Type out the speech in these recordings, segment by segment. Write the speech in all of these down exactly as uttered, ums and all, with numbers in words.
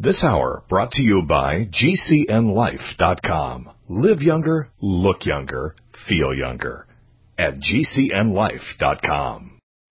This hour brought to you by G C N Life dot com. Live younger, look younger, feel younger at G C N Life dot com.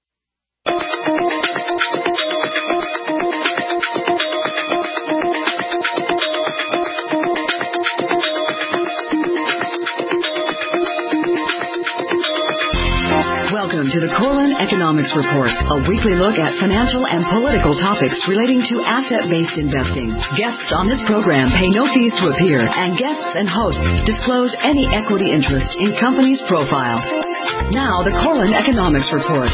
Welcome to the Corlin Economics Report, a weekly look at financial and political topics relating to asset-based investing. Guests on this program pay no fees to appear, and guests and hosts disclose any equity interest in companies' profiles. Now, the Corlin Economics Report.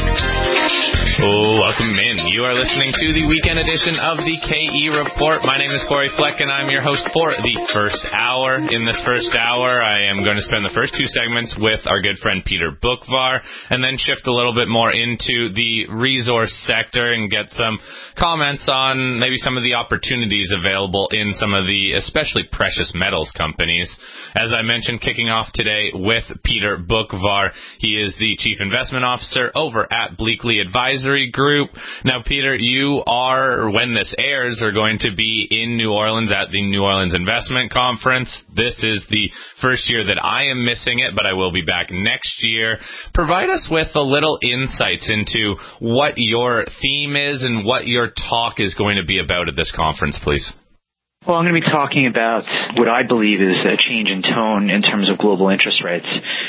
Oh, welcome in. You are listening to the weekend edition of the K E Report. My name is Corey Fleck, and I'm your host for the first hour. In this first hour, I am going to spend the first two segments with our good friend Peter Bookvar, and then shift a little bit more into the resource sector and get some comments on maybe some of the opportunities available in some of the especially precious metals companies. As I mentioned, kicking off today with Peter Bookvar. He is the Chief Investment Officer over at Bleakley Advisory Group. Now, Peter, you are, when this airs, are going to be in New Orleans at the New Orleans Investment Conference. This is the first year that I am missing it, but I will be back next year. Provide us with a little insights into what your theme is and what your talk is going to be about at this conference, please. Well, I'm going to be talking about what I believe is a change in tone in terms of global interest rates.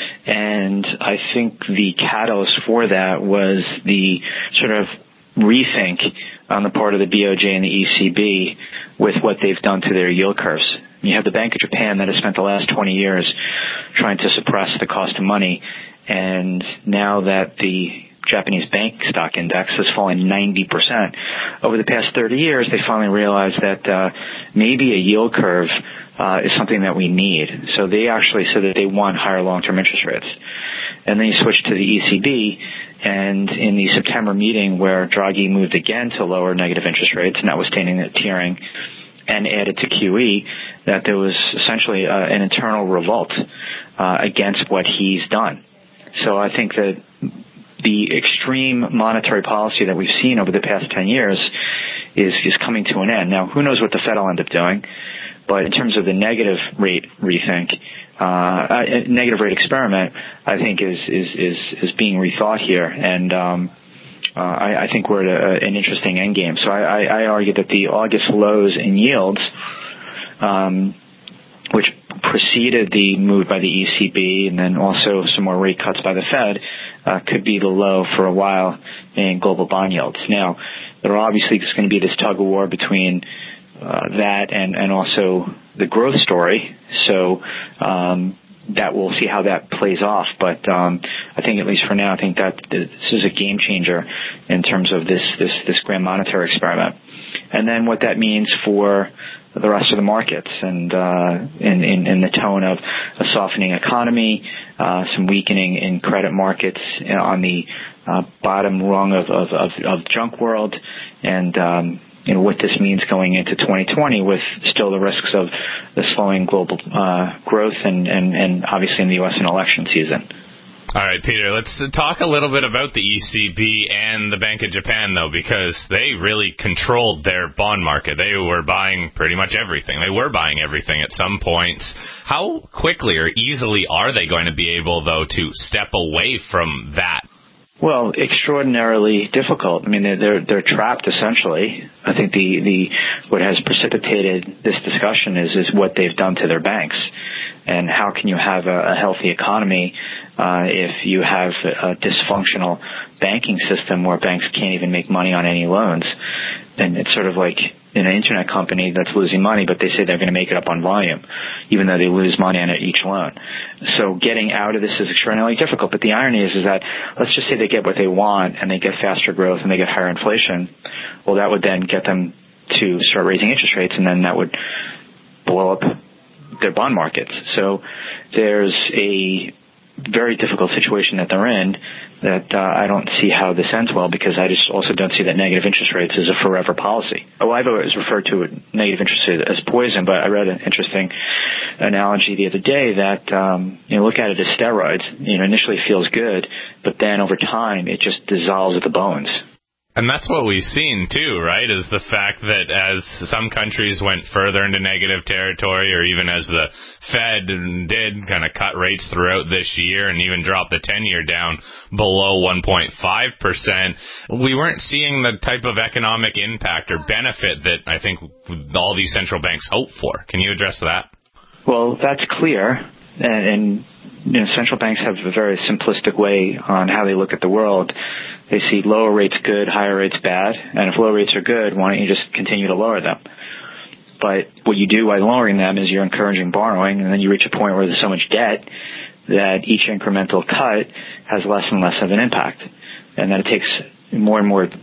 And I think the catalyst for that was the sort of rethink on the part of the B O J and the E C B with what they've done to their yield curves. You have the Bank of Japan that has spent the last twenty years trying to suppress the cost of money. And now that the Japanese bank stock index has fallen ninety percent. Over the past thirty years, they finally realized that uh, maybe a yield curve uh, is something that we need. So they actually said that they want higher long-term interest rates. And then you switch to the E C B, and in the September meeting where Draghi moved again to lower negative interest rates, notwithstanding that tiering, and added to Q E, that there was essentially uh, an internal revolt uh, against what he's done. So I think that the extreme monetary policy that we've seen over the past ten years is, is coming to an end. Now, who knows what the Fed will end up doing, but in terms of the negative rate rethink, uh, a negative rate experiment, I think is, is, is, is being rethought here. And, um, uh, I, I think we're at a, an interesting end game. So I, I, I argue that the August lows in yields, um, which preceded the move by the E C B and then also some more rate cuts by the Fed, uh, could be the low for a while in global bond yields. Now, there are obviously just going to be this tug of war between uh, that and, and also the growth story. So um, that we'll see how that plays off. But um, I think at least for now, I think that this is a game changer in terms of this this this grand monetary experiment. And then what that means for the rest of the markets, and uh, in, in, in the tone of a softening economy, uh, some weakening in credit markets on the uh, bottom rung of, of, of, of junk world, and um, you know what this means going into twenty twenty with still the risks of the slowing global uh, growth, and, and, and obviously in the U S an election season. All right, Peter, let's talk a little bit about the E C B and the Bank of Japan, though, because they really controlled their bond market. They were buying pretty much everything. They were buying everything at some points. How quickly or easily are they going to be able, though, to step away from that? Well, extraordinarily difficult. I mean, they're they're, they're trapped essentially. I think the, the what has precipitated this discussion is is what they've done to their banks, and how can you have a, a healthy economy uh, if you have a dysfunctional banking system where banks can't even make money on any loans? And it's sort of like in an internet company that's losing money, but they say they're going to make it up on volume, even though they lose money on each loan. So getting out of this is extraordinarily difficult. But the irony is, is that let's just say they get what they want and they get faster growth and they get higher inflation. Well, that would then get them to start raising interest rates, and then that would blow up their bond markets. So there's a very difficult situation that they're in that uh, I don't see how this ends well, because I just also don't see that negative interest rates is a forever policy. Oh, I've always referred to negative interest rates as poison, but I read an interesting analogy the other day that, um, you know, look at it as steroids. You know, initially it feels good, but then over time it just dissolves at the bones. And that's what we've seen, too, right, is the fact that as some countries went further into negative territory, or even as the Fed did kind of cut rates throughout this year and even drop the ten-year down below one point five percent, we weren't seeing the type of economic impact or benefit that I think all these central banks hope for. Can you address that? Well, that's clear, and, and you know, central banks have a very simplistic way on how they look at the world. They see lower rates good, higher rates bad, and if low rates are good, why don't you just continue to lower them? But what you do by lowering them is you're encouraging borrowing, and then you reach a point where there's so much debt that each incremental cut has less and less of an impact, and then it takes more and more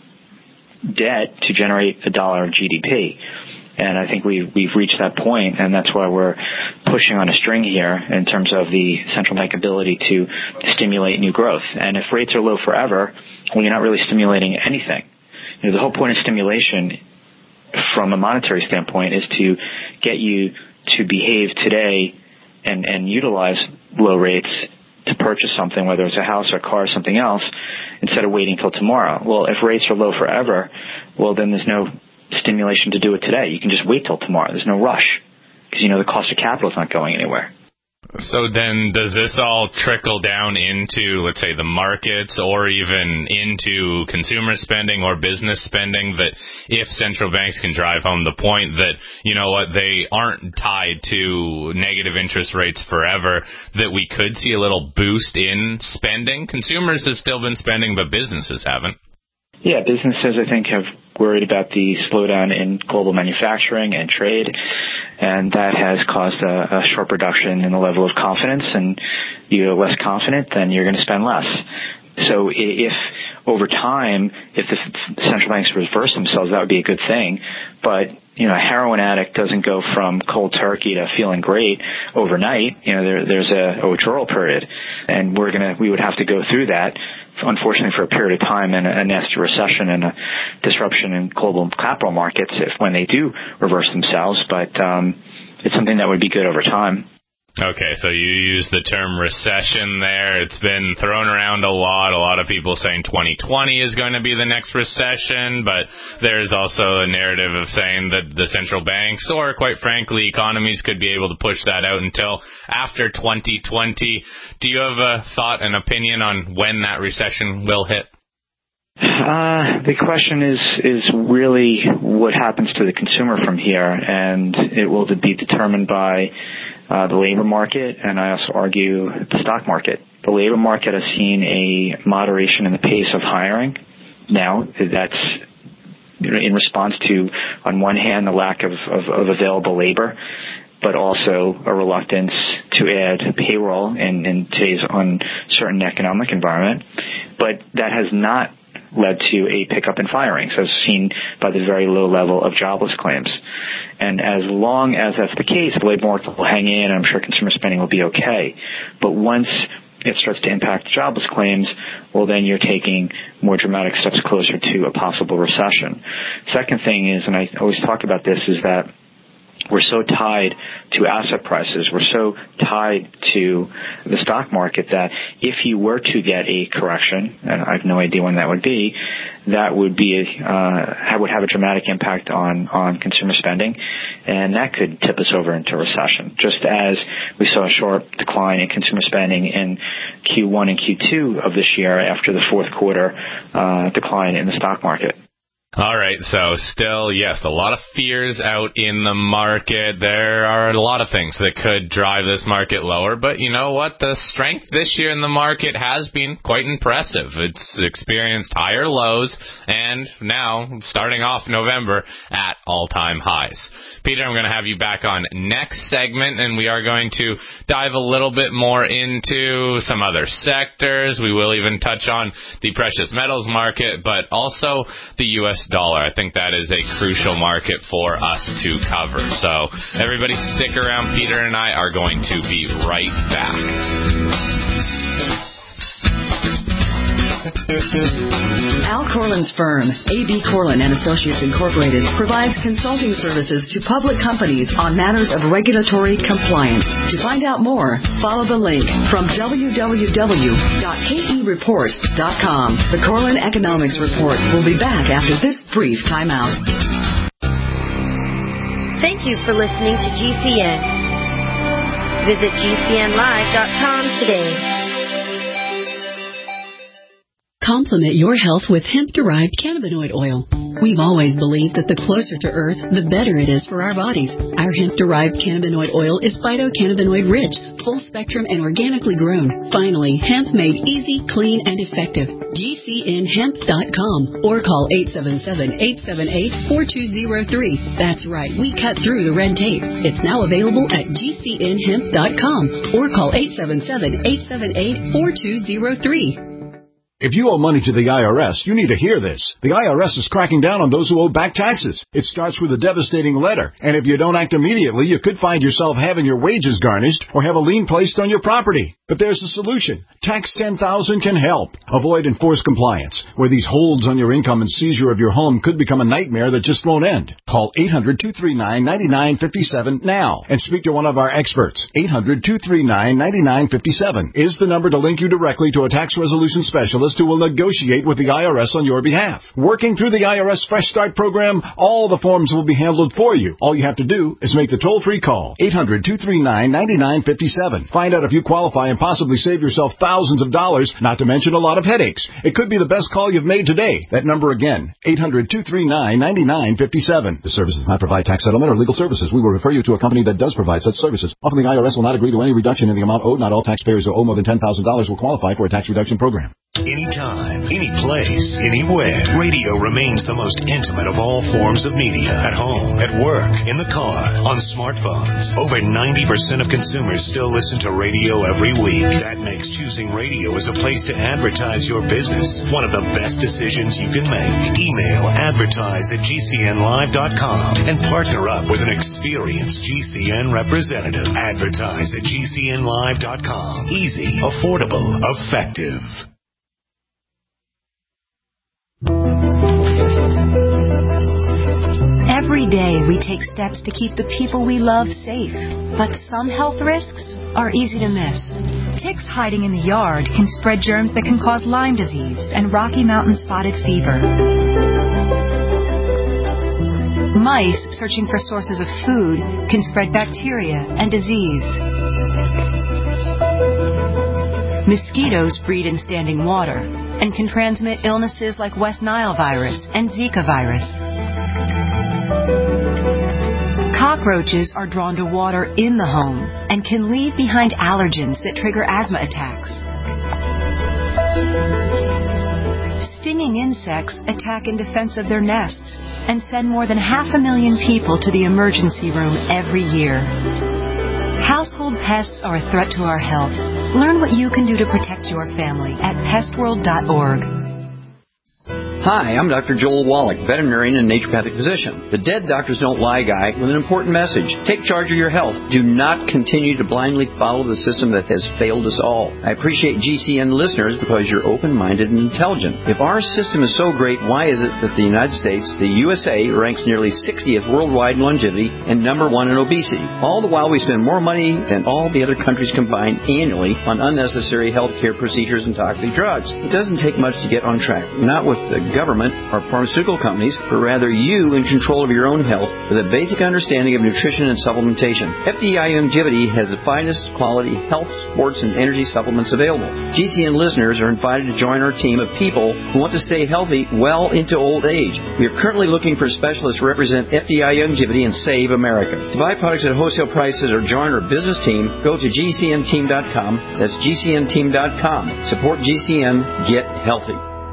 debt to generate a dollar of G D P. And I think we've, we've reached that point, and that's why we're pushing on a string here in terms of the central bank ability to stimulate new growth. And if rates are low forever, well, you're not really stimulating anything. You know, the whole point of stimulation from a monetary standpoint is to get you to behave today and, and utilize low rates to purchase something, whether it's a house or a car or something else, instead of waiting till tomorrow. Well, if rates are low forever, well, then there's no stimulation to do it today. You can just wait till tomorrow. There's no rush because, you know, the cost of capital is not going anywhere. So then does this all trickle down into, let's say, the markets or even into consumer spending or business spending, that if central banks can drive home the point that, you know what, they aren't tied to negative interest rates forever, that we could see a little boost in spending? Consumers have still been spending, but businesses haven't. Yeah, businesses, I think, have worried about the slowdown in global manufacturing and trade, and that has caused a, a sharp reduction in the level of confidence, and you're less confident, then you're going to spend less. So if over time, if the central banks reverse themselves, that would be a good thing. But, you know, a heroin addict doesn't go from cold turkey to feeling great overnight. You know, there, there's a, a withdrawal period, and we're going to, we would have to go through that, unfortunately, for a period of time, and a, a nasty recession and a disruption in global capital markets if when they do reverse themselves. But um, it's something that would be good over time. Okay, so you use the term recession there. It's been thrown around a lot. A lot of people saying twenty twenty is going to be the next recession, but there's also a narrative of saying that the central banks, or quite frankly, economies, could be able to push that out until after twenty twenty. Do you have a thought, an opinion on when that recession will hit? Uh, the question is, is really what happens to the consumer from here, and it will be determined by Uh, the labor market, and I also argue the stock market. The labor market has seen a moderation in the pace of hiring. Now, that's in response to, on one hand, the lack of, of, of available labor, but also a reluctance to add payroll in, in today's uncertain economic environment. But that has not led to a pickup in firings, as seen by the very low level of jobless claims. And as long as that's the case, the labor market will hang in, and I'm sure consumer spending will be okay. But once it starts to impact jobless claims, well, then you're taking more dramatic steps closer to a possible recession. Second thing is, and I always talk about this, is that we're so tied to asset prices. We're so tied to the stock market that if you were to get a correction, and I have no idea when that would be, that would be a, uh, would have a dramatic impact on, on consumer spending, and that could tip us over into recession. Just as we saw a sharp decline in consumer spending in Q one and Q two of this year after the fourth quarter uh, decline in the stock market. All right, so still, yes, a lot of fears out in the market. There are a lot of things that could drive this market lower, but you know what? The strength this year in the market has been quite impressive. It's experienced higher lows, and now, starting off November, at all-time highs. Peter, I'm going to have you back on next segment, and we are going to dive a little bit more into some other sectors. We will even touch on the precious metals market, but also the U S dollar. I think that is a crucial market for us to cover. So everybody stick around. Peter and I are going to be right back. Al Corlin's firm, A B Corlin and Associates Incorporated, provides consulting services to public companies on matters of regulatory compliance. To find out more, follow the link from w w w dot k e report dot com. The Corlin Economics Report will be back after this brief timeout. Thank you for listening to G C N. Visit g c n live dot com today. Complement your health with hemp-derived cannabinoid oil. We've always believed that the closer to Earth, the better it is for our bodies. Our hemp-derived cannabinoid oil is phytocannabinoid-rich, full-spectrum, and organically grown. Finally, hemp made easy, clean, and effective. G C N hemp dot com or call eight seven seven, eight seven eight, four two zero three. That's right, we cut through the red tape. It's now available at G C N hemp dot com or call eight seven seven, eight seven eight, four two zero three. If you owe money to the I R S, you need to hear this. The I R S is cracking down on those who owe back taxes. It starts with a devastating letter, and if you don't act immediately, you could find yourself having your wages garnished or have a lien placed on your property. But there's a solution. Tax ten thousand can help. Avoid enforced compliance, where these holds on your income and seizure of your home could become a nightmare that just won't end. Call eight hundred, two three nine, nine nine five seven now and speak to one of our experts. eight hundred, two three nine, nine nine five seven is the number to link you directly to a tax resolution specialist who will negotiate with the I R S on your behalf. Working through the I R S Fresh Start program, all the forms will be handled for you. All you have to do is make the toll-free call. eight hundred, two three nine, nine nine five seven. Find out if you qualify and possibly save yourself thousands of dollars, not to mention a lot of headaches. It could be the best call you've made today. That number again, eight hundred, two three nine, nine nine five seven. The service does not provide tax settlement or legal services. We will refer you to a company that does provide such services. Often the I R S will not agree to any reduction in the amount owed. Not all taxpayers who owe more than ten thousand dollars will qualify for a tax reduction program. Anytime, any place, anywhere, radio remains the most intimate of all forms of media. At home, at work, in the car, on smartphones. Over ninety percent of consumers still listen to radio every week. That makes choosing radio as a place to advertise your business one of the best decisions you can make. Email advertise at g c n live dot com and partner up with an experienced G C N representative. Advertise at g c n live dot com. Easy, affordable, effective. Every day we take steps to keep the people we love safe, but some health risks are easy to miss. Ticks hiding in the yard can spread germs that can cause Lyme disease and Rocky Mountain spotted fever. Mice searching for sources of food can spread bacteria and disease. Mosquitoes breed in standing water and can transmit illnesses like West Nile virus and Zika virus. Cockroaches are drawn to water in the home and can leave behind allergens that trigger asthma attacks. Stinging insects attack in defense of their nests and send more than half a million people to the emergency room every year. Household pests are a threat to our health. Learn what you can do to protect your family at pest world dot org. Hi, I'm Doctor Joel Wallach, veterinarian and naturopathic physician. The Dead Doctors Don't Lie guy with an important message. Take charge of your health. Do not continue to blindly follow the system that has failed us all. I appreciate G C N listeners because you're open-minded and intelligent. If our system is so great, why is it that the United States, the U S A, ranks nearly sixtieth worldwide in longevity and number one in obesity? All the while we spend more money than all the other countries combined annually on unnecessary health care procedures and toxic drugs. It doesn't take much to get on track. Not with the government or pharmaceutical companies, but rather you in control of your own health with a basic understanding of nutrition and supplementation. F D I Longevity has the finest quality health, sports, and energy supplements available. G C N listeners are invited to join our team of people who want to stay healthy well into old age. We are currently looking for specialists to represent F D I Longevity and Save America. To buy products at wholesale prices or join our business team, go to G C N team dot com. That's G C N team dot com. Support G C N. Get healthy.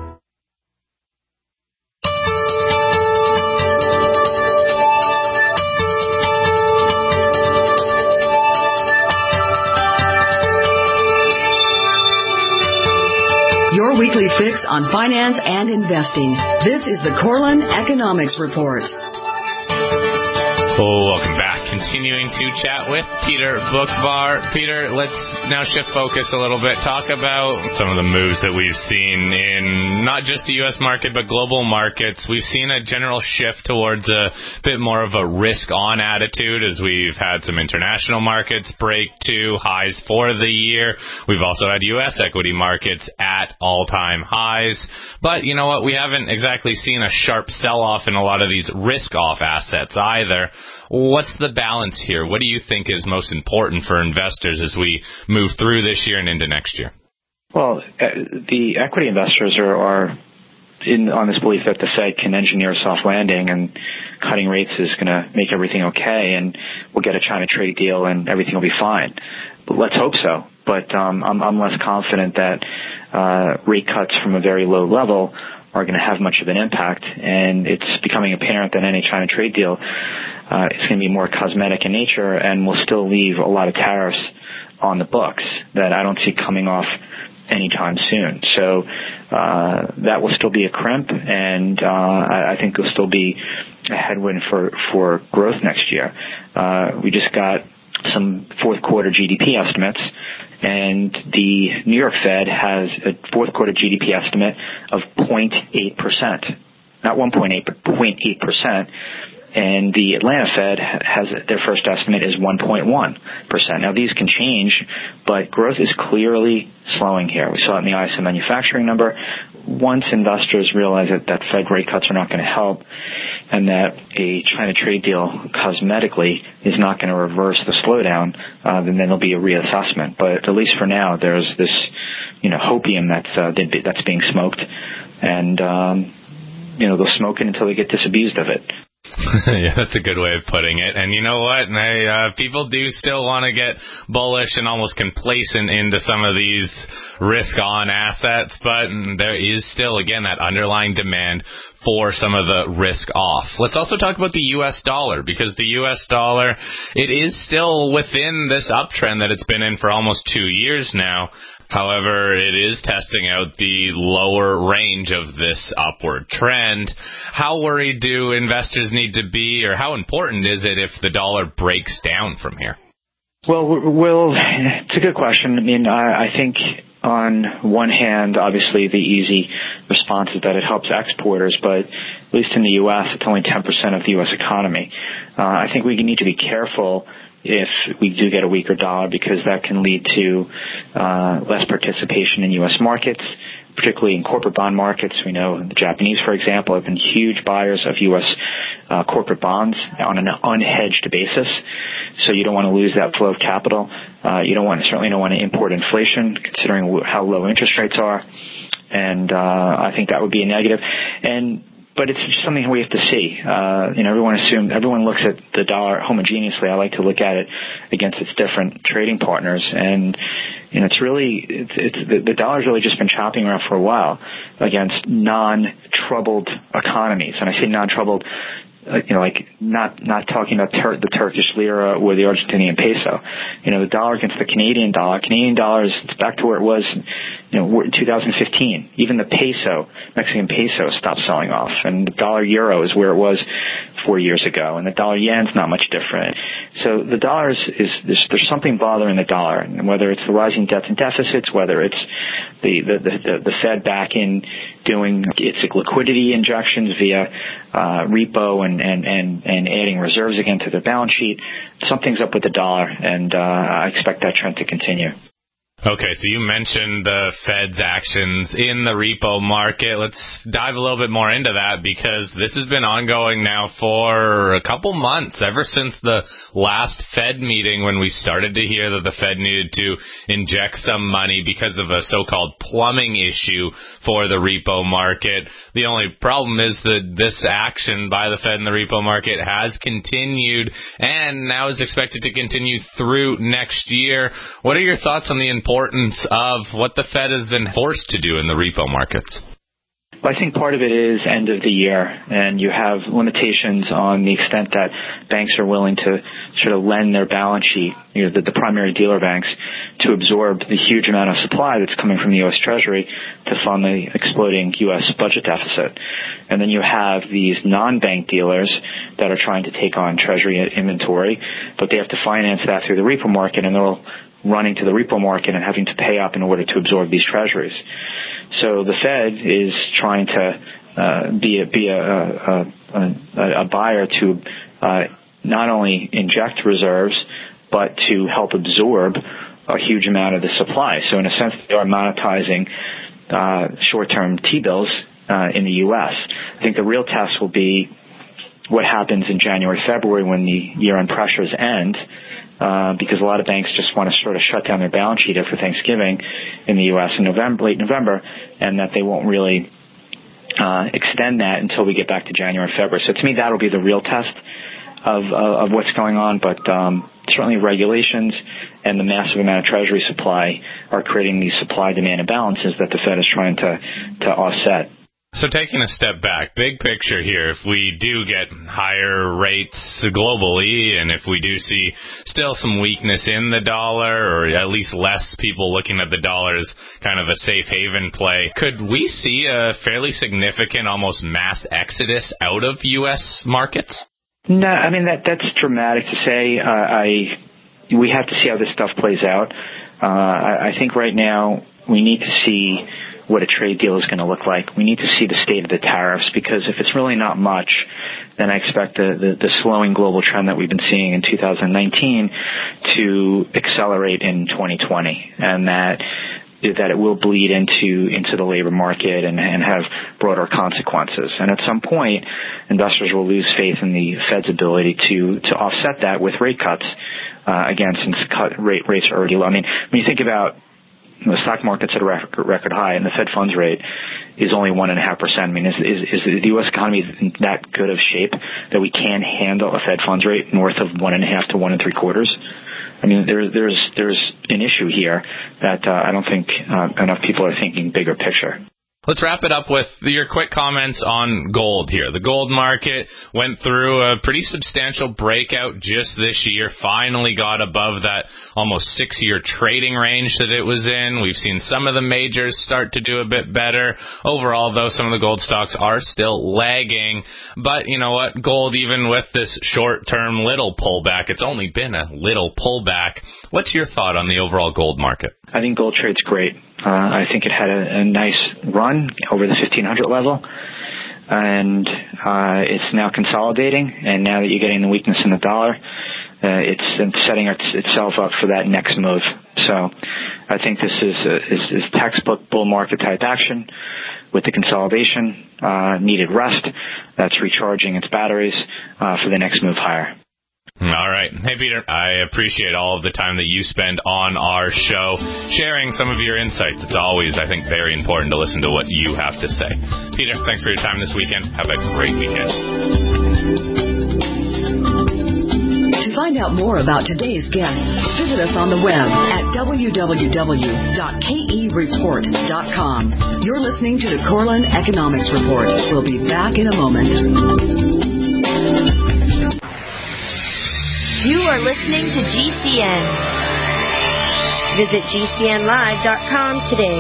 Your weekly fix on finance and investing. This is the Corlin Economics Report. Oh, welcome back. continuing to chat with Peter Boockvar. Peter, let's now shift focus a little bit. Talk about some of the moves that we've seen in not just the U S market, but global markets. We've seen a general shift towards a bit more of a risk-on attitude as we've had some international markets break to highs for the year. We've also had U S equity markets at all-time highs. But you know what? We haven't exactly seen a sharp sell-off in a lot of these risk-off assets either. What's the balance here? What do you think is most important for investors as we move through this year and into next year? Well, the equity investors are, are in on this belief that the Fed can engineer a soft landing and cutting rates is going to make everything okay and we'll get a China trade deal and everything will be fine. But let's hope so. But um, I'm, I'm less confident that uh, rate cuts from a very low level are going to have much of an impact, and it's becoming apparent that any China trade deal uh, is going to be more cosmetic in nature and will still leave a lot of tariffs on the books that I don't see coming off anytime soon. So uh, that will still be a crimp, and uh, I, I think there'll still be a headwind for, for growth next year. Uh, we just got some fourth quarter G D P estimates, and the New York Fed has a fourth quarter G D P estimate of zero point eight percent. Not one point eight, but zero point eight percent. And the Atlanta Fed has their first estimate is one point one percent. Now, these can change, but growth is clearly slowing here. We saw it in the I S M manufacturing number. Once investors realize that, that Fed rate cuts are not going to help and that a China trade deal cosmetically is not going to reverse the slowdown, uh, then there'll be a reassessment. But at least for now, there's this, you know, hopium that's, uh, that's being smoked. And, um, you know, they'll smoke it until they get disabused of it. Yeah, that's a good way of putting it. And you know what? I, uh, people do still want to get bullish and almost complacent into some of these risk-on assets, but there is still, again, that underlying demand for some of the risk off. Let's also talk about the U S dollar, because the U S dollar, it is still within this uptrend that it's been in for almost two years now. However, it is testing out the lower range of this upward trend. How worried do investors need to be, or how important is it if the dollar breaks down from here? Well, well, it's a good question. I mean, I, I think on one hand, obviously the easy response is that it helps exporters, but at least in the U S, it's only ten percent of the U S economy. Uh, I think we need to be careful if we do get a weaker dollar, because that can lead to uh, less participation in U S markets, particularly in corporate bond markets. We know the Japanese, for example, have been huge buyers of U S uh, corporate bonds on an unhedged basis. So you don't want to lose that flow of capital. Uh, you don't want, certainly don't want to import inflation, considering how low interest rates are. And uh, I think that would be a negative. And But it's just something we have to see. Uh, you know, everyone assumes, everyone looks at the dollar homogeneously. I like to look at it against its different trading partners, and you know, it's really, it's, it's the, the dollar's really just been chopping around for a while against non-troubled economies, and I say non-troubled. Uh, you know, like not not talking about Tur- the Turkish lira or the Argentinian peso. You know, the dollar against the Canadian dollar. Canadian dollar is it's back to where it was, you know, in two thousand fifteen. Even the peso, Mexican peso, stopped selling off, and the dollar euro is where it was four years ago, and the dollar yen's not much different. So the dollar is, is there's, there's something bothering the dollar, and whether it's the rising debts and deficits, whether it's the the the, the, the Fed back in doing its liquidity injections via uh, repo and, and, and, and adding reserves again to their balance sheet, something's up with the dollar, and uh, I expect that trend to continue. Okay, so you mentioned the Fed's actions in the repo market. Let's dive a little bit more into that, because this has been ongoing now for a couple months, ever since the last Fed meeting, when we started to hear that the Fed needed to inject some money because of a so-called plumbing issue for the repo market. The only problem is that this action by the Fed in the repo market has continued and now is expected to continue through next year. What are your thoughts on the importance of what the Fed has been forced to do in the repo markets? Well, I think part of it is end of the year, and you have limitations on the extent that banks are willing to sort of lend their balance sheet, you know, the, the primary dealer banks, to absorb the huge amount of supply that's coming from the U S Treasury to fund the exploding U S budget deficit. And then you have these non-bank dealers that are trying to take on Treasury inventory, but they have to finance that through the repo market, and they're all running to the repo market and having to pay up in order to absorb these treasuries. So the Fed is trying to uh, be a, be a, a, a, a buyer to uh, not only inject reserves, but to help absorb a huge amount of the supply. So in a sense, they are monetizing uh, short-term T-bills uh, in the U S. I think the real test will be what happens in January, February when the year-end pressures end, uh, because a lot of banks just want to sort of shut down their balance sheet after Thanksgiving in the U S in November, late November, and that they won't really uh, extend that until we get back to January, February. So to me, that'll be the real test of, of, of what's going on, but um, certainly regulations and the massive amount of Treasury supply are creating these supply-demand imbalances that the Fed is trying to, to offset. So taking a step back, big picture here, if we do get higher rates globally, and if we do see still some weakness in the dollar, or at least less people looking at the dollar as kind of a safe haven play, could we see a fairly significant, almost mass exodus out of U S markets? No, I mean, that that's dramatic to say. Uh, I we have to see how this stuff plays out. Uh, I, I think right now we need to see what a trade deal is going to look like. We need to see the state of the tariffs, because if it's really not much, then I expect the, the, the slowing global trend that we've been seeing in two thousand nineteen to accelerate in twenty twenty, and that that it will bleed into into the labor market and, and have broader consequences. And at some point, investors will lose faith in the Fed's ability to to offset that with rate cuts. Uh, again, since cut rate rates are already low. I mean, when you think about the stock market's at a record, record high, and the Fed funds rate is only one and a half percent. I mean, is, is, is the U S economy in that good of shape that we can handle a Fed funds rate north of one and a half to one and three quarters? I mean, there, there's there's an issue here that uh, I don't think uh, enough people are thinking bigger picture. Let's wrap it up with your quick comments on gold here. The gold market went through a pretty substantial breakout just this year, finally got above that almost six-year trading range that it was in. We've seen some of the majors start to do a bit better. Overall, though, some of the gold stocks are still lagging. But you know what? Gold, even with this short-term little pullback, it's only been a little pullback. What's your thought on the overall gold market? I think gold trade's great. Uh, I think it had a, a nice run over the fifteen hundred level, and uh, it's now consolidating. And now that you're getting the weakness in the dollar, uh, it's, it's setting it, itself up for that next move. So I think this is, a, is, is textbook bull market type action with the consolidation, uh, needed rest that's recharging its batteries uh, for the next move higher. All right. Hey, Peter, I appreciate all of the time that you spend on our show, sharing some of your insights. It's always, I think, very important to listen to what you have to say. Peter, thanks for your time this weekend. Have a great weekend. To find out more about today's guests, visit us on the web at w w w dot k e report dot com. You're listening to the Korelin Economics Report. We'll be back in a moment. You are listening to G C N. Visit G C N live dot com today.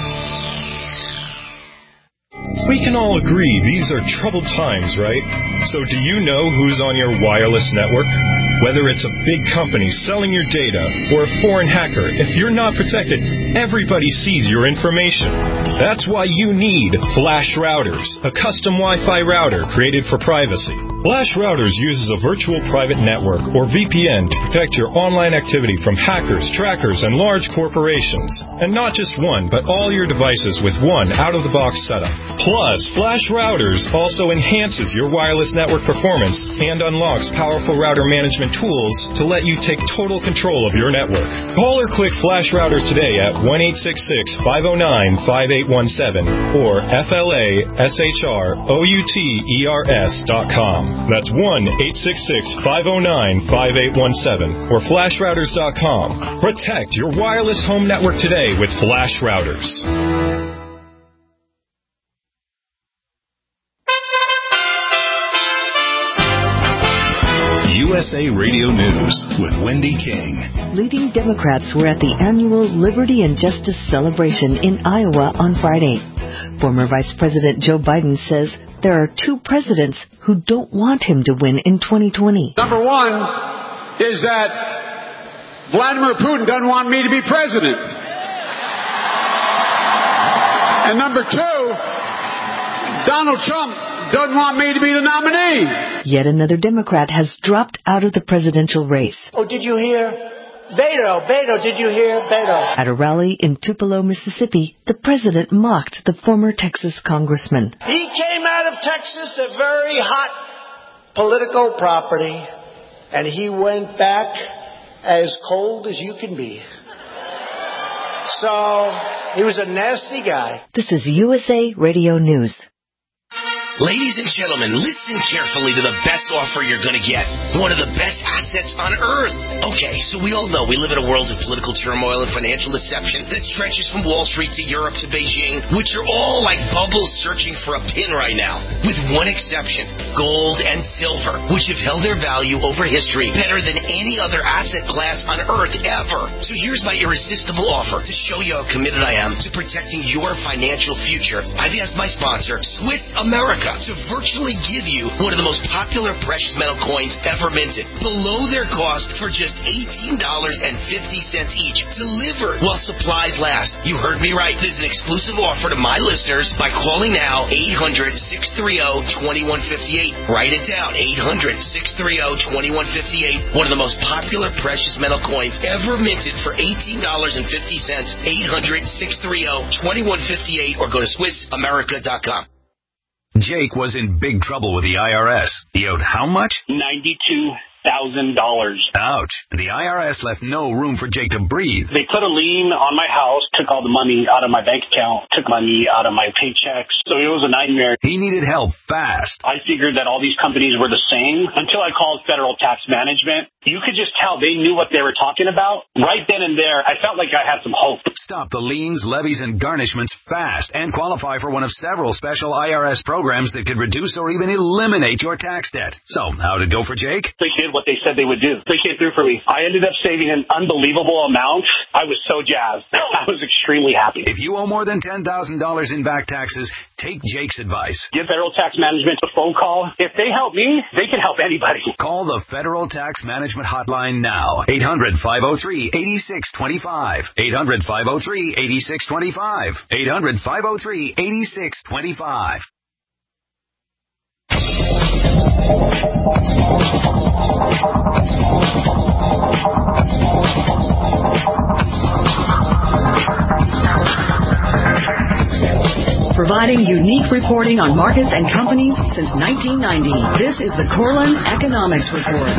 We can all agree these are troubled times, right? So do you know who's on your wireless network? Whether it's a big company selling your data or a foreign hacker, if you're not protected, everybody sees your information. That's why you need Flash Routers, a custom Wi-Fi router created for privacy. Flash Routers uses a virtual private network, or V P N, to protect your online activity from hackers, trackers, and large corporations. And not just one, but all your devices with one out-of-the-box setup. Plus, Flash Routers also enhances your wireless network performance and unlocks powerful router management tools to let you take total control of your network. Call or click Flash Routers today at one eight six six, five oh nine, five eight one seven or F L A S H R O U T E R S dot com. That's one eight six six, five oh nine, five eight one seven or flash routers dot com. Protect your wireless home network today with Flash Routers. A Radio News with Wendy King. Leading Democrats were at the annual Liberty and Justice celebration in Iowa on Friday. Former Vice President Joe Biden says there are two presidents who don't want him to win in twenty twenty. Number one is that Vladimir Putin doesn't want me to be president. And number two, Donald Trump doesn't want me to be the nominee. Yet another Democrat has dropped out of the presidential race. Oh, did you hear? Beto, Beto, did you hear? Beto. At a rally in Tupelo, Mississippi, the president mocked the former Texas congressman. He came out of Texas, a very hot political property, and he went back as cold as you can be. So, he was a nasty guy. This is U S A Radio News. Ladies and gentlemen, listen carefully to the best offer you're going to get. One of the best assets on earth. Okay, so we all know we live in a world of political turmoil and financial deception that stretches from Wall Street to Europe to Beijing, which are all like bubbles searching for a pin right now. With one exception, gold and silver, which have held their value over history better than any other asset class on earth ever. So here's my irresistible offer to show you how committed I am to protecting your financial future. I've asked my sponsor, Swiss America, to virtually give you one of the most popular precious metal coins ever minted, below their cost for just eighteen dollars and fifty cents each, delivered while supplies last. You heard me right. This is an exclusive offer to my listeners by calling now eight hundred, six three zero, two one five eight. Write it down, eight hundred, six three zero, two one five eight. One of the most popular precious metal coins ever minted for eighteen dollars and fifty cents. eight hundred, six three zero, two one five eight or go to Swiss America dot com. Jake was in big trouble with the I R S. He owed how much? ninety-two thousand dollars. Ouch. The I R S left no room for Jake to breathe. They put a lien on my house, took all the money out of my bank account, took money out of my paychecks. So it was a nightmare. He needed help fast. I figured that all these companies were the same until I called Federal Tax Management. You could just tell they knew what they were talking about. Right then and there, I felt like I had some hope. Stop the liens, levies, and garnishments fast and qualify for one of several special I R S programs that could reduce or even eliminate your tax debt. So, how'd it go for Jake? They did what they said they would do. They came through for me. I ended up saving an unbelievable amount. I was so jazzed. I was extremely happy. If you owe more than ten thousand dollars in back taxes, take Jake's advice. Give Federal Tax Management a phone call. If they help me, they can help anybody. Call the Federal Tax Management Hotline now. eight hundred, five oh three, eight six two five. eight hundred, five oh three, eight six two five. eight hundred, five oh three, eight six two five. Providing unique reporting on markets and companies since nineteen ninety. This is the Corlin Economics Report.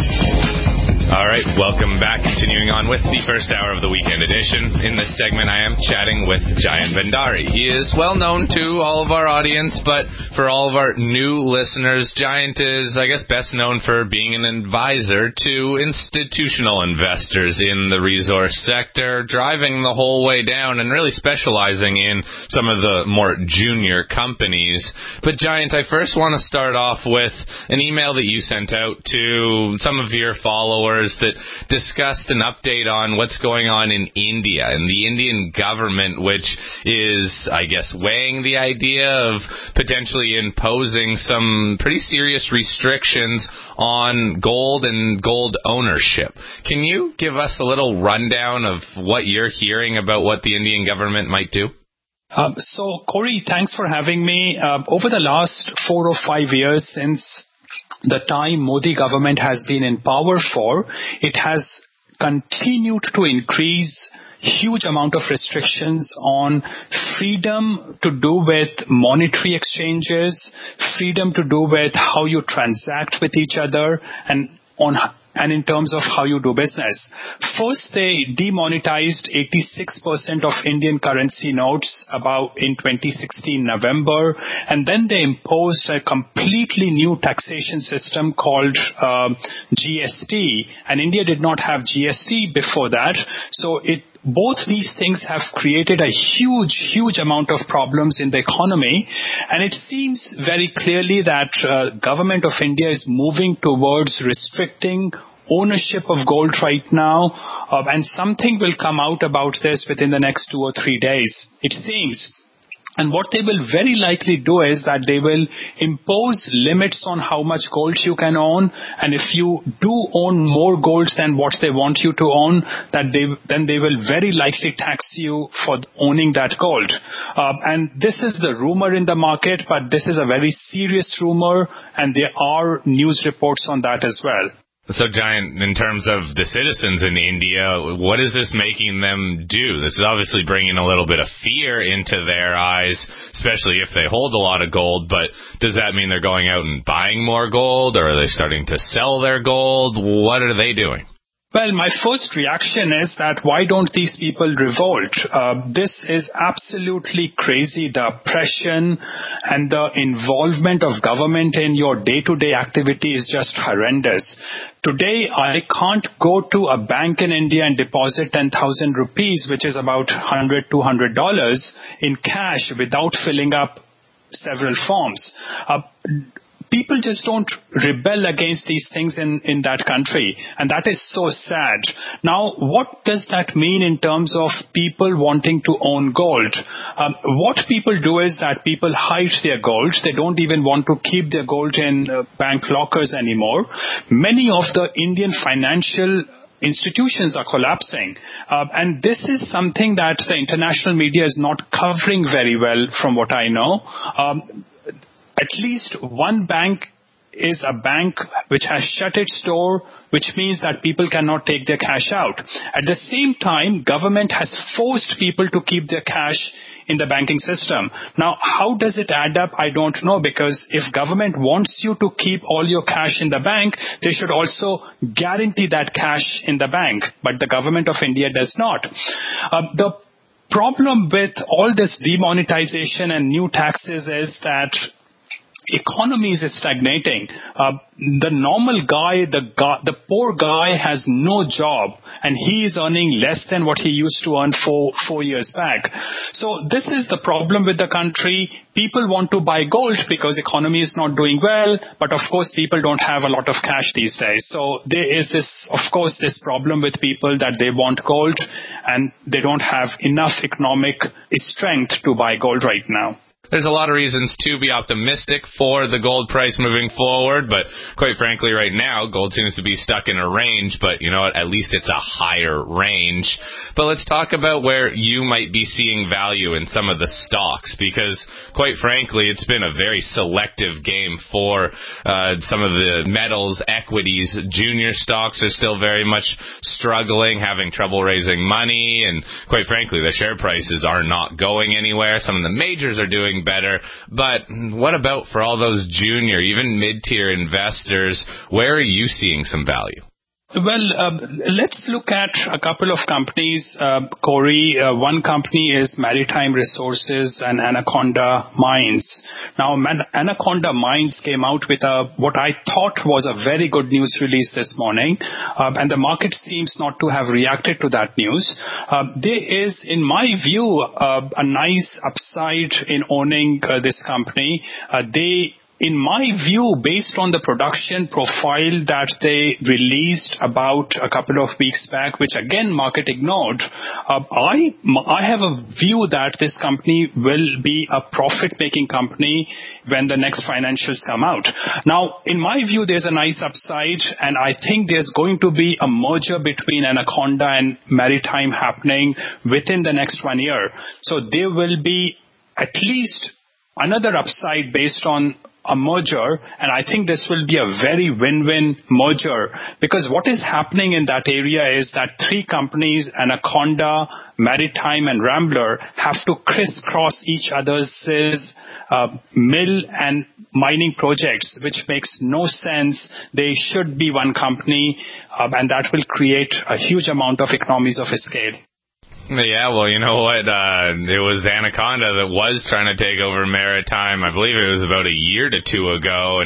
All right, welcome back. Continuing on with the first hour of the weekend edition. In this segment, I am chatting with Jayant Bhandari. He is well known to all of our audience, but for all of our new listeners, Jayant is, I guess, best known for being an advisor to institutional investors in the resource sector, driving the whole way down and really specializing in some of the more junior companies. But Jayant, I first want to start off with an email that you sent out to some of your followers that discussed an update on what's going on in India and the Indian government, which is, I guess, weighing the idea of potentially imposing some pretty serious restrictions on gold and gold ownership. Can you give us a little rundown of what you're hearing about what the Indian government might do? Um, so, Corey, thanks for having me. Uh, over the last four or five years since the time Modi government has been in power for, it has continued to increase huge amount of restrictions on freedom to do with monetary exchanges, freedom to do with how you transact with each other, and on and in terms of how you do business. First, they demonetized eighty-six percent of Indian currency notes about in twenty sixteen November, and then they imposed a completely new taxation system called uh, G S T, and India did not have G S T before that, so it both these things have created a huge, huge amount of problems in the economy, and it seems very clearly that uh, government of India is moving towards restricting ownership of gold right now, uh, and something will come out about this within the next two or three days, it seems. And what they will very likely do is that they will impose limits on how much gold you can own, and if you do own more gold than what they want you to own, that they then they will very likely tax you for owning that gold. Uh, and this is the rumor in the market, but this is a very serious rumor, and there are news reports on that as well. So, Giant, in terms of the citizens in India, what is this making them do? This is obviously bringing a little bit of fear into their eyes, especially if they hold a lot of gold, but does that mean they're going out and buying more gold, or are they starting to sell their gold? What are they doing? Well, my first reaction is that why don't these people revolt? Uh, this is absolutely crazy. The oppression and the involvement of government in your day-to-day activity is just horrendous. Today, I can't go to a bank in India and deposit ten thousand rupees, which is about one hundred, two hundred dollars in cash without filling up several forms. Uh, People just don't rebel against these things in, in that country, and that is so sad. Now, what does that mean in terms of people wanting to own gold? Um, what people do is that people hide their gold. They don't even want to keep their gold in uh, bank lockers anymore. Many of the Indian financial institutions are collapsing. Uh, and this is something that the international media is not covering very well, from what I know. Um, At least one bank is a bank which has shut its door, which means that people cannot take their cash out. At the same time, government has forced people to keep their cash in the banking system. Now, how does it add up? I don't know, because if government wants you to keep all your cash in the bank, they should also guarantee that cash in the bank. But the government of India does not. Uh, the problem with all this demonetization and new taxes is that economies is stagnating. Uh, the normal guy, the guy, the poor guy has no job, and he is earning less than what he used to earn four, four years back. So this is the problem with the country. People want to buy gold because economy is not doing well, but of course people don't have a lot of cash these days. So there is this, of course, this problem with people that they want gold and they don't have enough economic strength to buy gold right now. There's a lot of reasons to be optimistic for the gold price moving forward, but quite frankly, right now, gold seems to be stuck in a range, but you know what, at least it's a higher range. But let's talk about where you might be seeing value in some of the stocks, because quite frankly, it's been a very selective game for uh, some of the metals, equities. Junior stocks are still very much struggling, having trouble raising money, and quite frankly, the share prices are not going anywhere. Some of the majors are doing better, but what about for all those junior, even mid-tier investors? Where are you seeing some value? Well, uh, let's look at a couple of companies, uh, Corey. Uh, one company is Maritime Resources and Anaconda Mines. Now, Man- Anaconda Mines came out with a what I thought was a very good news release this morning, uh, and the market seems not to have reacted to that news. Uh, there is, in my view, uh, a nice upside in owning uh, this company. Uh, they In my view, based on the production profile that they released about a couple of weeks back, which again market ignored, uh, I I have a view that this company will be a profit-making company when the next financials come out. Now, in my view, there's a nice upside, and I think there's going to be a merger between Anaconda and Maritime happening within the next one year. So there will be at least another upside based on a merger, and I think this will be a very win-win merger, because what is happening in that area is that three companies, Anaconda, Maritime, and Rambler, have to crisscross each other's uh, mill and mining projects, which makes no sense. They should be one company, uh, and that will create a huge amount of economies of scale. Yeah, well, you know what? Uh, it was Anaconda that was trying to take over Maritime. I believe it was about a year to two ago, and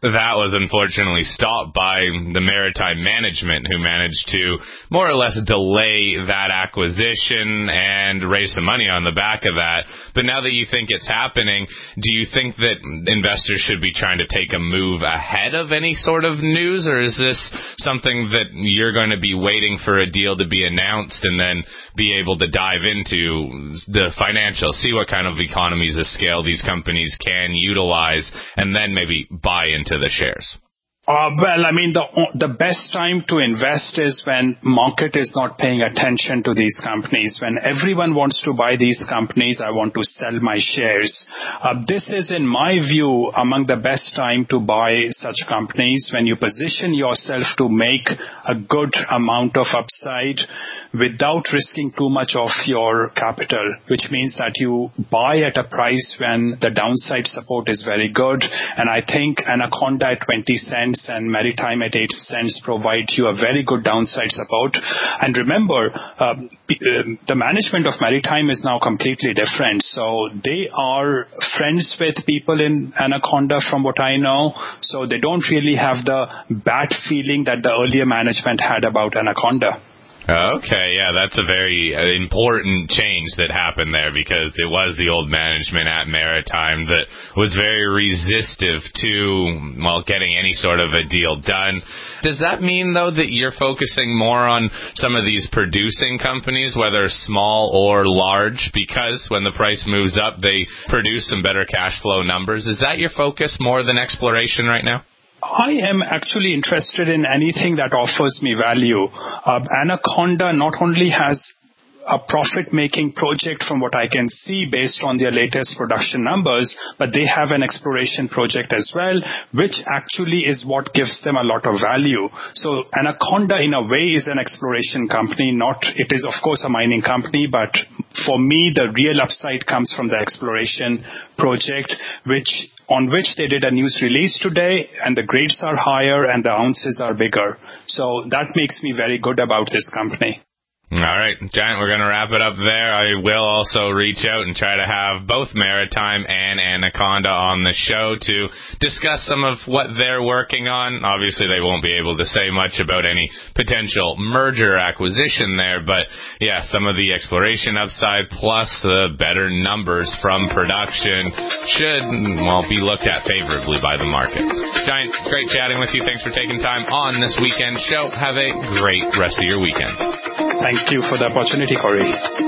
that was unfortunately stopped by the Maritime management, who managed to more or less delay that acquisition and raise some money on the back of that. But now that you think it's happening, do you think that investors should be trying to take a move ahead of any sort of news, or is this something that you're going to be waiting for a deal to be announced and then be able to dive into the financials, see what kind of economies of scale these companies can utilize, and then maybe buy into the shares? Uh, well, I mean, the the best time to invest is when market is not paying attention to these companies. When everyone wants to buy these companies, I want to sell my shares. Uh, this is, in my view, among the best time to buy such companies, when you position yourself to make a good amount of upside without risking too much of your capital, which means that you buy at a price when the downside support is very good. And I think Anaconda at twenty cents and Maritime at eight cents provide you a very good downside support. And remember, uh, the management of Maritime is now completely different. So they are friends with people in Anaconda, from what I know. So they don't really have the bad feeling that the earlier management had about Anaconda. Okay, yeah, that's a very important change that happened there, because it was the old management at Maritime that was very resistive to, well, getting any sort of a deal done. Does that mean, though, that you're focusing more on some of these producing companies, whether small or large, because when the price moves up, they produce some better cash flow numbers? Is that your focus more than exploration right now? I am actually interested in anything that offers me value. Uh, Anaconda not only has a profit-making project from what I can see based on their latest production numbers, but they have an exploration project as well, which actually is what gives them a lot of value. So Anaconda, in a way, is an exploration company. Not, it is, of course, a mining company, but for me, the real upside comes from the exploration project, which on which they did a news release today, and the grades are higher and the ounces are bigger. So that makes me very good about this company. All right, Giant, we're going to wrap it up there. I will also reach out and try to have both Maritime and Anaconda on the show to discuss some of what they're working on. Obviously, they won't be able to say much about any potential merger acquisition there, but yeah, some of the exploration upside plus the better numbers from production should, well, be looked at favorably by the market. Giant, great chatting with you. Thanks for taking time on this weekend show. Have a great rest of your weekend. Thank you for the opportunity, Corey.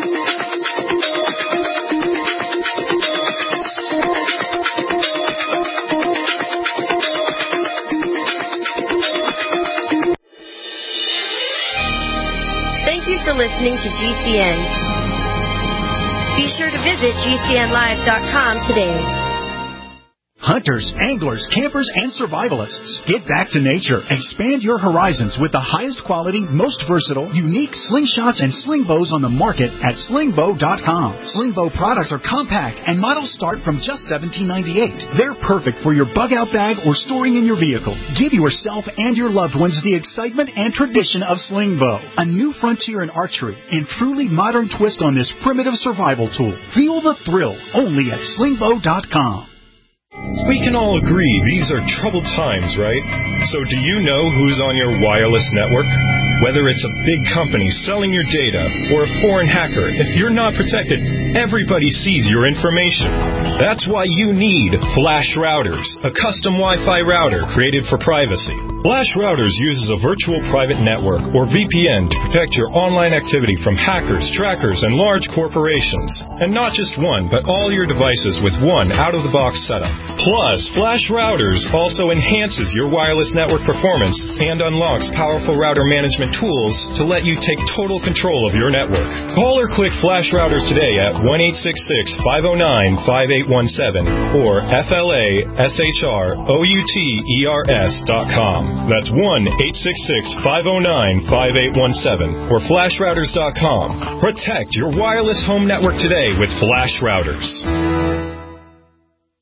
Thank you for listening to G C N. Be sure to visit G C N live dot com today. Hunters, anglers, campers, and survivalists. Get back to nature. Expand your horizons with the highest quality, most versatile, unique slingshots and sling bows on the market at sling bow dot com. Sling bow products are compact and models start from just seventeen ninety-eight. They're perfect for your bug-out bag or storing in your vehicle. Give yourself and your loved ones the excitement and tradition of sling bow. A new frontier in archery and truly modern twist on this primitive survival tool. Feel the thrill only at sling bow dot com. We can all agree these are troubled times, right? So do you know who's on your wireless network? Whether it's a big company selling your data or a foreign hacker, if you're not protected, everybody sees your information. That's why you need Flash Routers, a custom Wi-Fi router created for privacy. Flash Routers uses a virtual private network, or V P N, to protect your online activity from hackers, trackers, and large corporations. And not just one, but all your devices with one out-of-the-box setup. Plus, Flash Routers also enhances your wireless network performance and unlocks powerful router management tools to let you take total control of your network. Call or click Flash Routers today at one eight six six, five oh nine, five eight one seven or F L A S H R O U T E R S dot com. That's one eight six six, five oh nine, five eight one seven or flash routers dot com. Protect your wireless home network today with Flash Routers.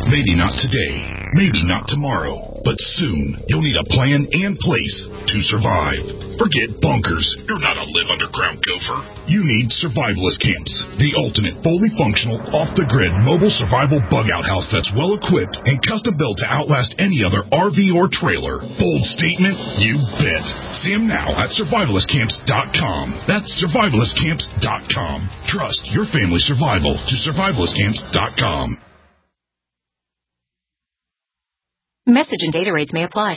Maybe not today, maybe not tomorrow, but soon you'll need a plan and place to survive. Forget bunkers. You're not a live underground gopher. You need survivalist camps, the ultimate fully functional, off-the-grid mobile survival bug-out house that's well-equipped and custom-built to outlast any other R V or trailer. Bold statement? You bet. See them now at survivalist camps dot com. That's survivalist camps dot com. Trust your family survival to survivalist camps dot com. Message and data rates may apply.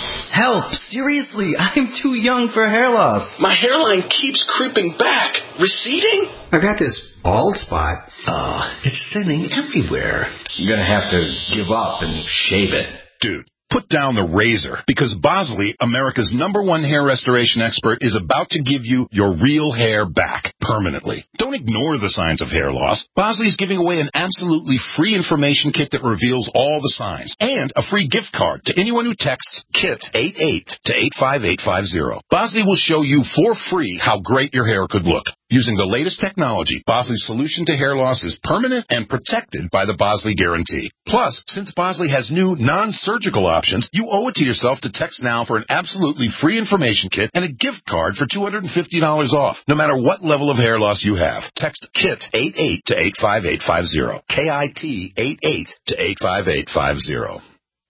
Help! Seriously, I'm too young for hair loss. My hairline keeps creeping back. Receding? I've got this bald spot. Oh, it's thinning everywhere. I'm gonna have to give up and shave it. Dude, put down the razor, because Bosley, America's number one hair restoration expert, is about to give you your real hair back permanently. Don't ignore the signs of hair loss. Bosley is giving away an absolutely free information kit that reveals all the signs, and a free gift card to anyone who texts KIT eighty-eight to eight five eight five zero. Bosley will show you for free how great your hair could look. Using the latest technology, Bosley's solution to hair loss is permanent and protected by the Bosley Guarantee. Plus, since Bosley has new non-surgical options, you owe it to yourself to text now for an absolutely free information kit and a gift card for two hundred fifty dollars off, no matter what level of hair loss you have. Text KIT eighty-eight to eight five eight five zero. K I T eighty-eight to eight five eight five zero.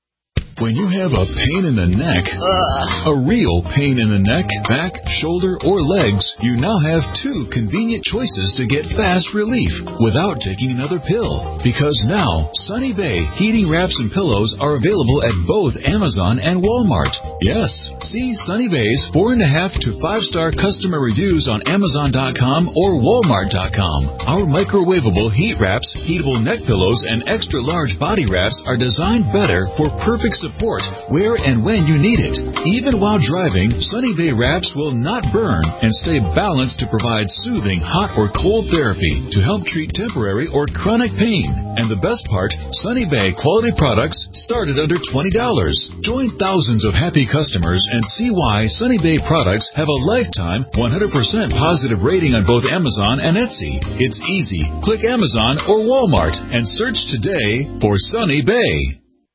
When you have a pain in the neck, Ugh. a real pain in the neck, back, shoulder, or legs, you now have two convenient choices to get fast relief without taking another pill. Because now, Sunny Bay heating wraps and pillows are available at both Amazon and Walmart. Yes, see Sunny Bay's four and a half to five star customer reviews on Amazon dot com or Walmart dot com. Our microwavable heat wraps, heatable neck pillows, and extra large body wraps are designed better for perfect support where and when you need it. Even while driving, Sunny Bay wraps will not burn and stay balanced to provide soothing hot or cold therapy to help treat temporary or chronic pain. And the best part, Sunny Bay quality products start at under twenty dollars. Join thousands of happy customers and see why Sunny Bay products have a lifetime one hundred percent positive rating on both Amazon and Etsy. It's easy. Click Amazon or Walmart and search today for Sunny Bay.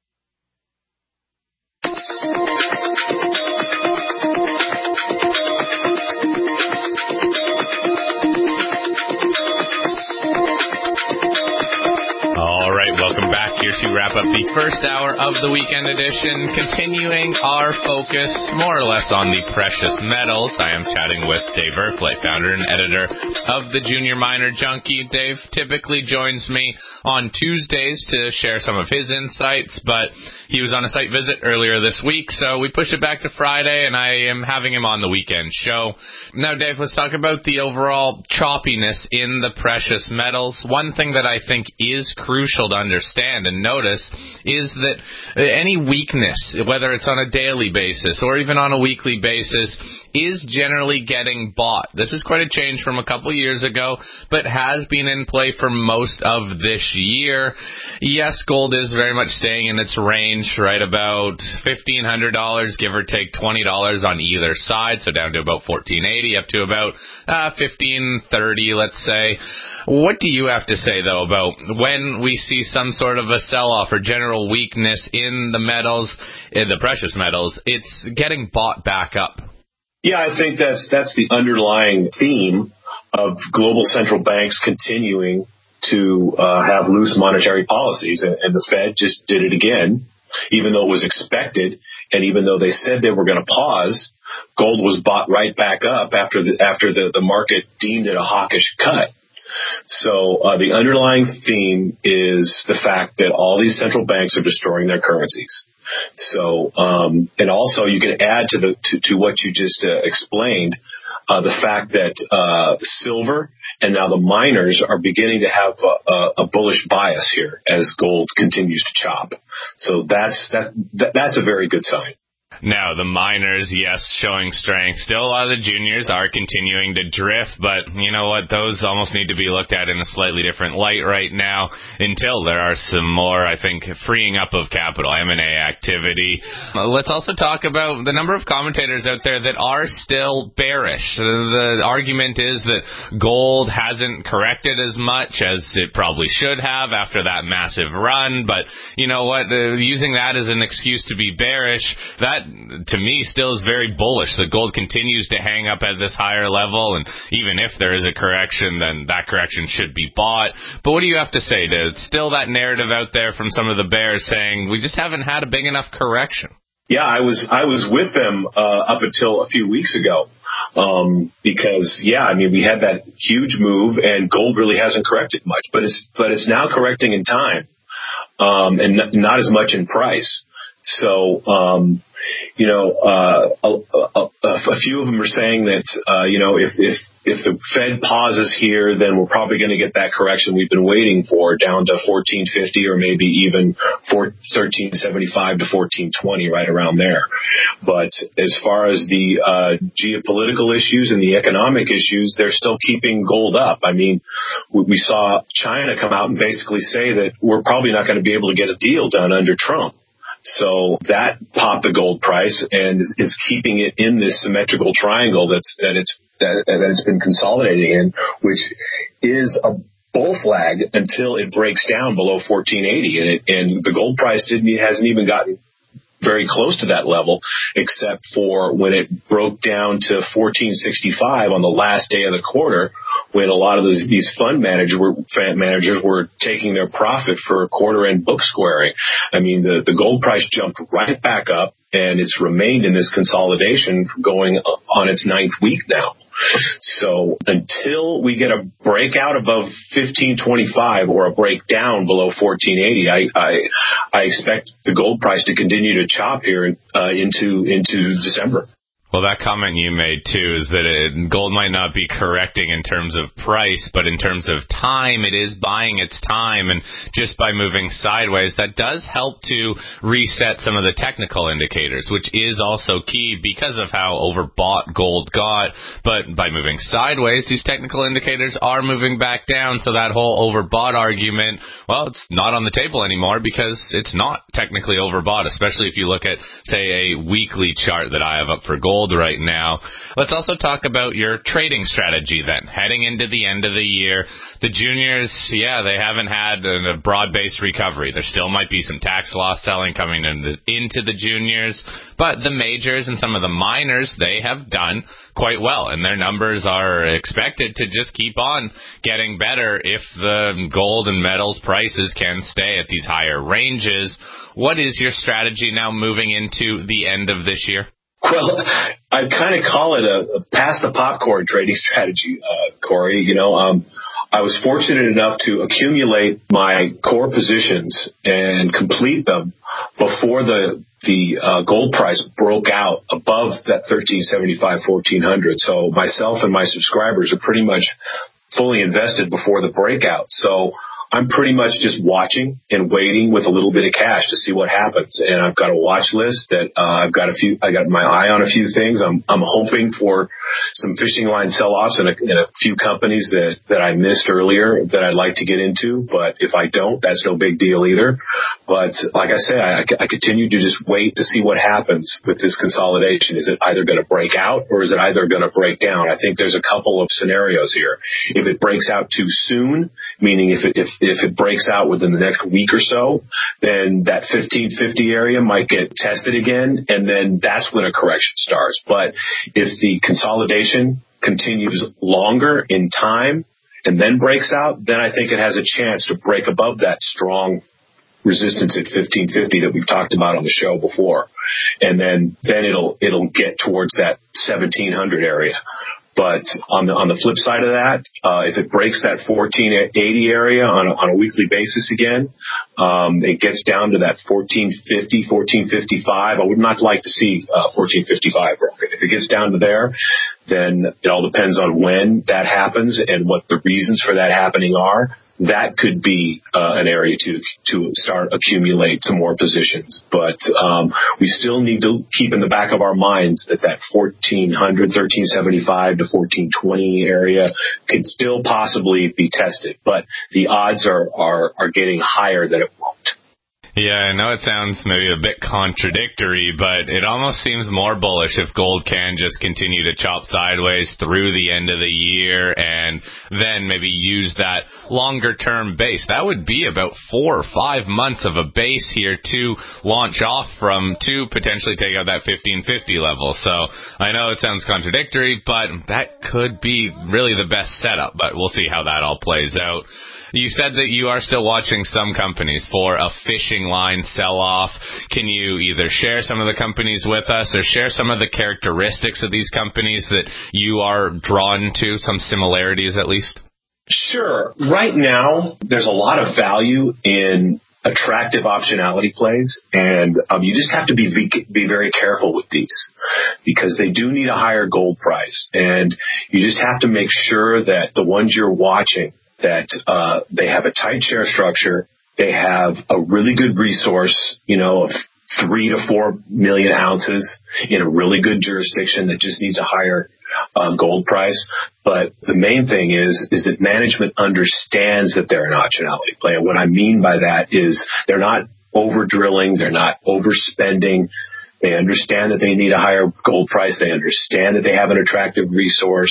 Welcome back here to wrap up the first hour of the weekend edition, continuing our focus more or less on the precious metals. I am chatting with Dave Erfle, founder and editor of the Junior Miner Junkie. Dave typically joins me on Tuesdays to share some of his insights, but he was on a site visit earlier this week, so we pushed it back to Friday, and I am having him on the weekend show. Now, Dave, let's talk about the overall choppiness in the precious metals. One thing that I think is crucial to understand and notice is that any weakness, whether it's on a daily basis or even on a weekly basis, is generally getting bought. This is quite a change from a couple years ago, but has been in play for most of this year. Yes, gold is very much staying in its range, right about fifteen hundred dollars, give or take twenty dollars on either side, so down to about fourteen eighty, up to about uh, fifteen thirty, let's say. What do you have to say, though, about when we see some sort of a sell-off or general weakness in the metals, in the precious metals, it's getting bought back up? Yeah, I think that's that's the underlying theme of global central banks continuing to uh, have loose monetary policies, and, and the Fed just did it again, even though it was expected, and even though they said they were going to pause, gold was bought right back up after the after the, the market deemed it a hawkish cut. So uh, the underlying theme is the fact that all these central banks are destroying their currencies. So, um, and also you can add to the to, to what you just uh, explained, uh, the fact that uh, silver and now the miners are beginning to have a, a bullish bias here as gold continues to chop. So that's that, that that's a very good sign. Now, the minors, yes, showing strength. Still, a lot of the juniors are continuing to drift, but you know what? Those almost need to be looked at in a slightly different light right now until there are some more, I think, freeing up of capital, M and A activity. Uh, let's also talk about the number of commentators out there that are still bearish. The argument is that gold hasn't corrected as much as it probably should have after that massive run, but you know what? Uh, using that as an excuse to be bearish, that to me still is very bullish. The gold continues to hang up at this higher level, and even if there is a correction, then that correction should be bought. But what do you have to say to still that narrative out there from some of the bears saying we just haven't had a big enough correction? Yeah, I was I was with them uh, up until a few weeks ago. Um, because yeah, I mean, we had that huge move and gold really hasn't corrected much, but it's, but it's now correcting in time, um, and n- not as much in price. So, um, you know, uh, a, a, a few of them are saying that, uh, you know, if, if, if the Fed pauses here, then we're probably going to get that correction we've been waiting for down to fourteen fifty or maybe even thirteen seventy-five to fourteen twenty, right around there. But as far as the, uh, geopolitical issues and the economic issues, they're still keeping gold up. I mean, we saw China come out and basically say that we're probably not going to be able to get a deal done under Trump. So that popped the gold price and is, is keeping it in this symmetrical triangle that's that it's that, that it's been consolidating in, which is a bull flag until it breaks down below fourteen eighty, and it, and the gold price didn't hasn't even gotten very close to that level, except for when it broke down to fourteen sixty-five on the last day of the quarter, when a lot of those, these fund managers were, managers were taking their profit for quarter end book squaring. I mean, the, the gold price jumped right back up, and it's remained in this consolidation going on its ninth week now. So until we get a breakout above fifteen twenty-five or a breakdown below fourteen eighty, I, I, I expect the gold price to continue to chop here uh, into into December. Well, that comment you made, too, is that it, gold might not be correcting in terms of price, but in terms of time, it is buying its time. And just by moving sideways, that does help to reset some of the technical indicators, which is also key because of how overbought gold got. But by moving sideways, these technical indicators are moving back down. So that whole overbought argument, well, it's not on the table anymore because it's not technically overbought, especially if you look at, say, a weekly chart that I have up for gold right now. Let's also talk about your trading strategy then. Heading into the end of the year, the juniors, yeah, they haven't had a broad-based recovery. There still might be some tax loss selling coming into, into the juniors, but the majors and some of the minors, they have done quite well, and their numbers are expected to just keep on getting better if the gold and metals prices can stay at these higher ranges. What is your strategy now moving into the end of this year? Well, I kind of call it a, a pass the popcorn trading strategy, uh, Corey. You know, um, I was fortunate enough to accumulate my core positions and complete them before the the uh, gold price broke out above that thirteen seventy-five, fourteen hundred. So myself and my subscribers are pretty much fully invested before the breakout. So I'm pretty much just watching and waiting with a little bit of cash to see what happens. And I've got a watch list that uh, I've got a few. I got my eye on a few things. I'm I'm hoping for some fishing line sell-offs in a, in a few companies that that I missed earlier that I'd like to get into. But if I don't, that's no big deal either. But like I say, I, I continue to just wait to see what happens with this consolidation. Is it either going to break out or is it either going to break down? I think there's a couple of scenarios here. If it breaks out too soon, meaning if it if If it breaks out within the next week or so, then that fifteen fifty area might get tested again, and then that's when a correction starts. But if the consolidation continues longer in time and then breaks out, then I think it has a chance to break above that strong resistance at fifteen fifty that we've talked about on the show before. And then, then it'll, it'll get towards that seventeen hundred area. But on the on the flip side of that, uh, if it breaks that fourteen eighty area on a, on a weekly basis again, um, it gets down to that fourteen fifty, fourteen fifty-five. I would not like to see uh, fourteen fifty-five broken. If it gets down to there, then it all depends on when that happens and what the reasons for that happening are. that could be uh, an area to to start accumulate some more positions. But um, we still need to keep in the back of our minds that that fourteen hundred, thirteen seventy-five to fourteen twenty area could still possibly be tested. But the odds are, are, are getting higher that it won't. Yeah, I know it sounds maybe a bit contradictory, but it almost seems more bullish if gold can just continue to chop sideways through the end of the year and then maybe use that longer-term base. That would be about four or five months of a base here to launch off from to potentially take out that fifteen fifty level. So I know it sounds contradictory, but that could be really the best setup, but we'll see how that all plays out. You said that you are still watching some companies for a fishing line sell-off. Can you either share some of the companies with us or share some of the characteristics of these companies that you are drawn to, some similarities at least? Sure. Right now, there's a lot of value in attractive optionality plays, and um, you just have to be be very careful with these because they do need a higher gold price, and you just have to make sure that the ones you're watching that uh, they have a tight share structure, they have a really good resource, you know, of three to four million ounces in a really good jurisdiction that just needs a higher uh, gold price. But the main thing is, is that management understands that they're an optionality play. And what I mean by that is they're not over drilling, they're not overspending. They understand that they need a higher gold price. They understand that they have an attractive resource.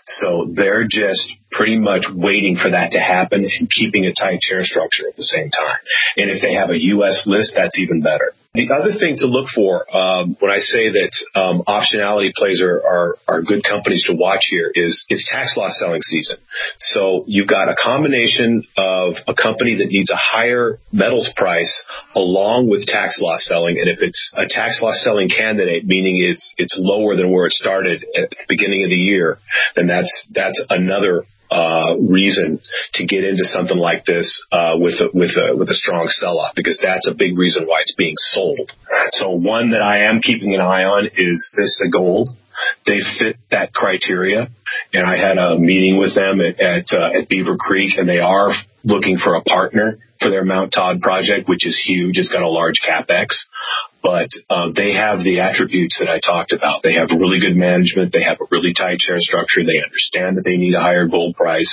So they're just pretty much waiting for that to happen and keeping a tight share structure at the same time. And if they have a U S list, that's even better. The other thing to look for um, when I say that um, optionality plays are, are, are good companies to watch here is it's tax loss selling season. So you've got a combination of a company that needs a higher metals price along with tax loss selling. And if it's a tax loss selling candidate, meaning it's it's lower than where it started at the beginning of the year, then that's that's another Uh, reason to get into something like this uh, with a, with a with a strong sell-off, because that's a big reason why it's being sold. So one that I am keeping an eye on is Vista Gold. They fit that criteria, and I had a meeting with them at at, uh, at Beaver Creek, and they are looking for a partner for their Mount Todd project, which is huge. It's got a large capex. But uh, they have the attributes that I talked about. They have really good management. They have a really tight share structure. They understand that they need a higher gold price.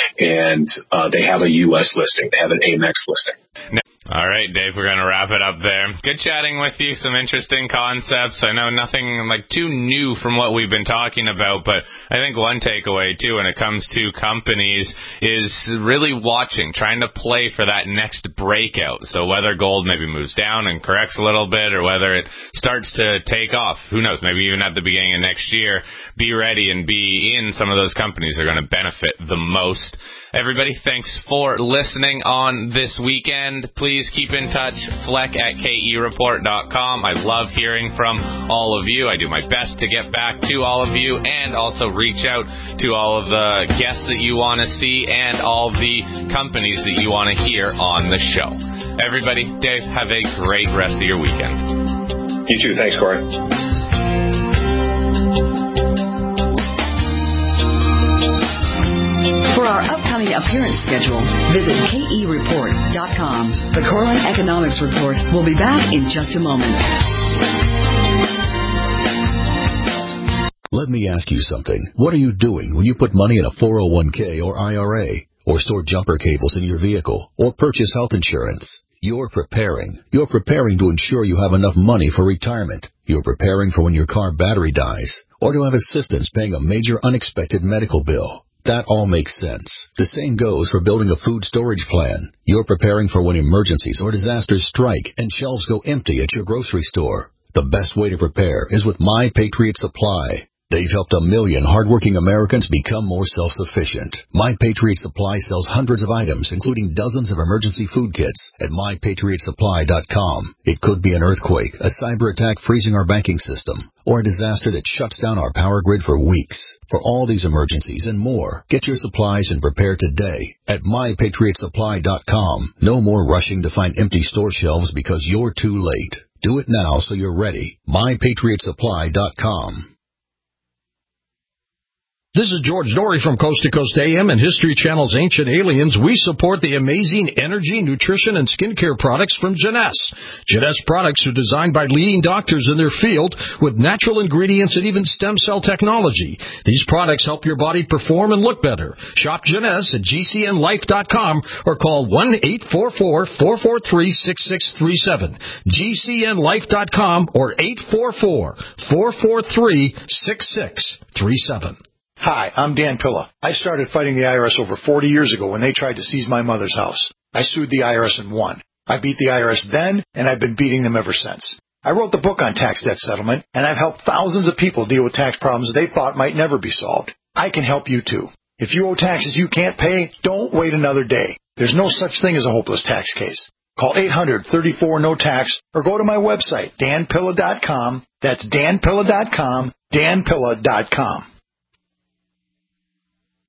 And uh, they have a U S listing. They have an Amex listing. All right, Dave, we're going to wrap it up there. Good chatting with you. Some interesting concepts. I know nothing like too new from what we've been talking about, but I think one takeaway, too, when it comes to companies is really watching, trying to play for that next breakout. So whether gold maybe moves down and corrects a little bit or whether it starts to take off, who knows, maybe even at the beginning of next year, be ready and be in some of those companies that are going to benefit the most. Everybody, thanks for listening on this weekend. Please keep in touch, Fleck at K E report dot com. I love hearing from all of you. I do my best to get back to all of you and also reach out to all of the guests that you want to see and all the companies that you want to hear on the show. Everybody, Dave, have a great rest of your weekend. You too. Thanks, Corey. For our upcoming appearance schedule, visit K E report dot com. The Corlin Economics Report will be back in just a moment. Let me ask you something. What are you doing when you put money in a four oh one k or I R A, or store jumper cables in your vehicle, or purchase health insurance? You're preparing. You're preparing to ensure you have enough money for retirement. You're preparing for when your car battery dies, or to have assistance paying a major unexpected medical bill. That all makes sense. The same goes for building a food storage plan. You're preparing for when emergencies or disasters strike and shelves go empty at your grocery store. The best way to prepare is with My Patriot Supply. They've helped a million hardworking Americans become more self-sufficient. My Patriot Supply sells hundreds of items, including dozens of emergency food kits at my patriot supply dot com. It could be an earthquake, a cyber attack freezing our banking system, or a disaster that shuts down our power grid for weeks. For all these emergencies and more, get your supplies and prepare today at my patriot supply dot com. No more rushing to find empty store shelves because you're too late. Do it now so you're ready. my patriot supply dot com. This is George Dory from Coast to Coast A M and History Channel's Ancient Aliens. We support the amazing energy, nutrition, and skincare products from Jeunesse. Jeunesse products are designed by leading doctors in their field with natural ingredients and even stem cell technology. These products help your body perform and look better. Shop Jeunesse at G C N life dot com or call one eight four four, four four three, six six three seven. G C N life dot com or eight four four, four four three, six six three seven. Hi, I'm Dan Pilla. I started fighting the I R S over forty years ago when they tried to seize my mother's house. I sued the I R S and won. I beat the I R S then, and I've been beating them ever since. I wrote the book on tax debt settlement, and I've helped thousands of people deal with tax problems they thought might never be solved. I can help you too. If you owe taxes you can't pay, don't wait another day. There's no such thing as a hopeless tax case. Call eight hundred, thirty-four, no tax or go to my website, dan pilla dot com. That's dan pilla dot com, dan pilla dot com.